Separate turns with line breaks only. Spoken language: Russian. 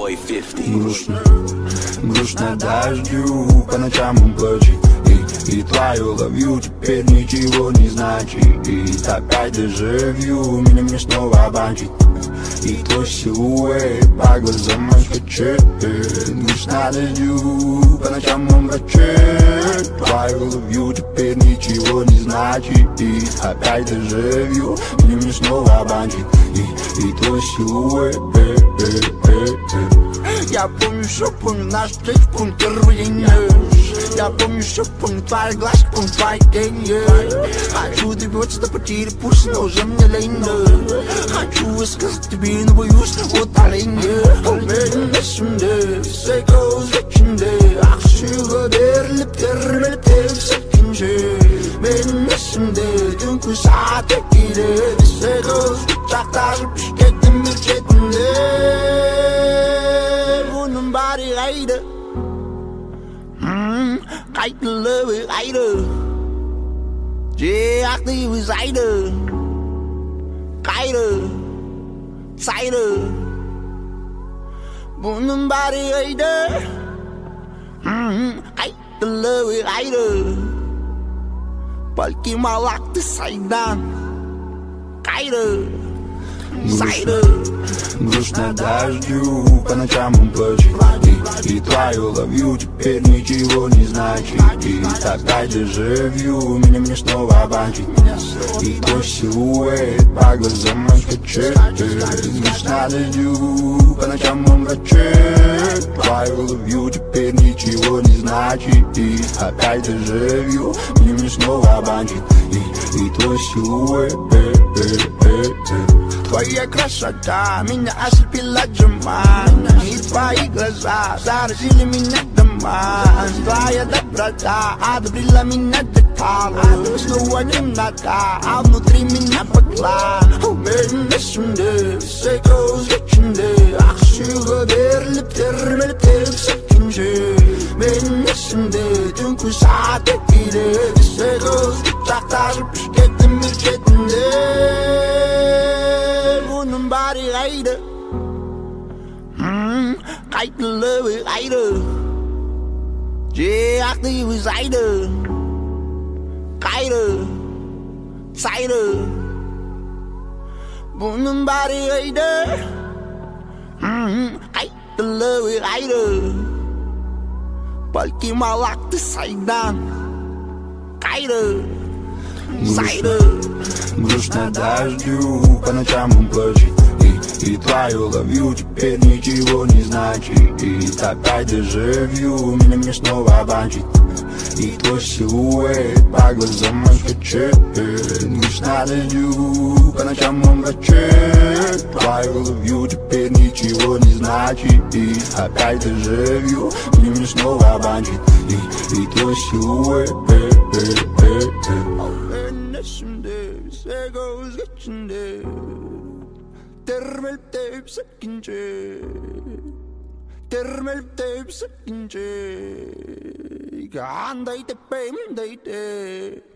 boy 50.
Грустно дождю, по ночам он плачет. И твою ловью теперь ничего не значит. И опять дежавю, меня снова обманчит. И твой силуэт по глазам скачет. Грустно дождю, по ночам он плачет. Твою ловью теперь ничего не значит. И опять дежавю, меня снова обманчит. И твой силуэт. Я помню, что помню наш встречу, помню первый ночь. Я помню, что помню твои глазки, помню твои тени. Хочу добиваться до потери пульса, но уже мне лень. Хочу высказать тебе, но боюсь утоления. Ölmüşümde, все goes içinde. Akşu kaderli termeli sevkince. Benim esimde, dünkü saate gide. Все goes uçaklaşıp şirketin bir cetinde. Bunun bari kaydı. Kayıtlı kaydı. Aktif saydı. Kaydı. Saydı. Bunun bari kaydı. Kayıtlı kaydı. Belki malaktı saydan. Кайда, сайда. Грустно дождю, по ночам он плачет. И твою ловью теперь ничего не значит. И опять дежавю, меня снова обманчит. И твой силуэт по глазам скачет. Грустно дождю, по ночам он плачет. Твою ловью теперь ничего не значит. И опять дежавю, меня снова обманчит. И твой силуэт. Твоя красота меня ослепила джаман. И твои глаза заразили меня доман. Твоя доброта одобрила меня до тала. Снова темнота, а внутри меня поклан. Benim esimde, все goes içinde. Akşu kaderli termeli sevkince. Benim esimde, dünkü saate gide. Все goes uçaklaşıp şirketin bir cetinde. Bunun bari kaydı. Kayıtlı kaydı. Aktif saydı. Kaydı. Saydı. Bunun bari kaydı. Kayıtlı kaydı. Belki malaktı saydan. Кайда, сайда. Грустно дождю, по ночам он плачет. И твою ловью теперь ничего не значит. И опять дежавю, меня снова обманчит. И твой силуэт по глазам скачет. Грустно дождю, по ночам он плачет. Твою ловью теперь ничего не значит. И опять дежавю, меня снова обманчит. И твой силуэт. Önüne все goes içinde. Termelip sekince. Termelip sekince. Gandaydı, bemdaydı.